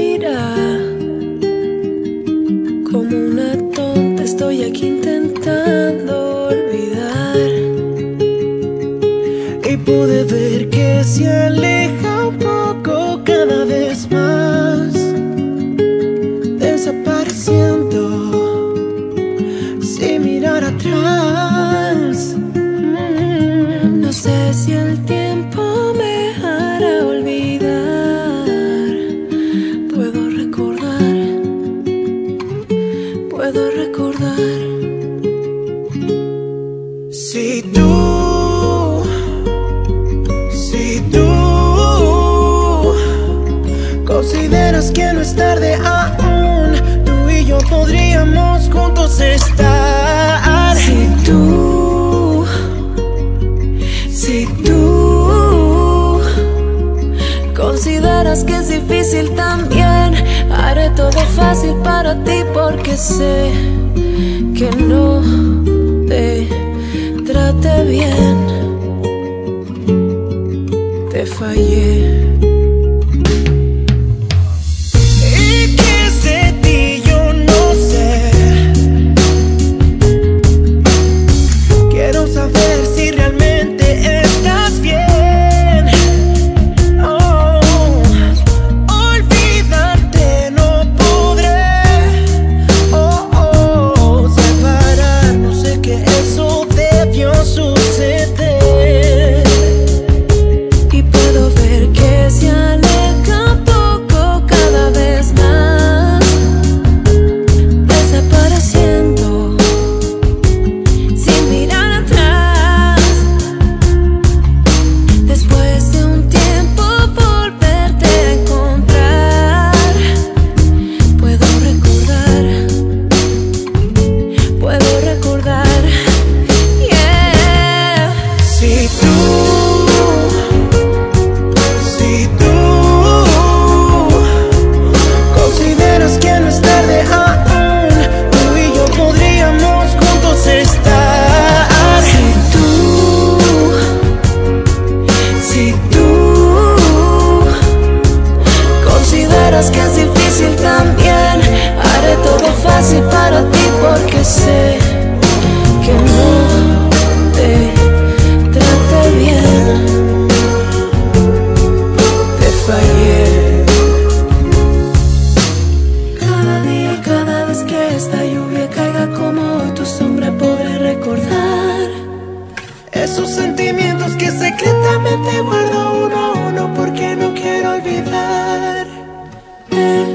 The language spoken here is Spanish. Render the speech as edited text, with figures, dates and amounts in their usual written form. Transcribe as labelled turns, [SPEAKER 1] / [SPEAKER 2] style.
[SPEAKER 1] mira, como una tonta estoy aquí intentando olvidar.
[SPEAKER 2] Y pude ver que se aleja un poco cada vez más, desapareciendo sin mirar atrás.
[SPEAKER 1] No sé si el tiempo me hará olvidar. Puedo recordar, puedo recordar.
[SPEAKER 2] Si tú consideras que no es tarde aún, tú y yo podríamos juntos estar.
[SPEAKER 1] Si tú consideras que es difícil también, haré todo fácil para ti porque sé que no te traté bien, te fallé. Que es difícil también, haré todo fácil para ti porque sé que no te traté bien, te fallé. Cada día, cada vez que esta lluvia caiga como hoy, tu sombra podré recordar
[SPEAKER 2] esos sentimientos que secretamente guardo uno a uno porque no quiero olvidar.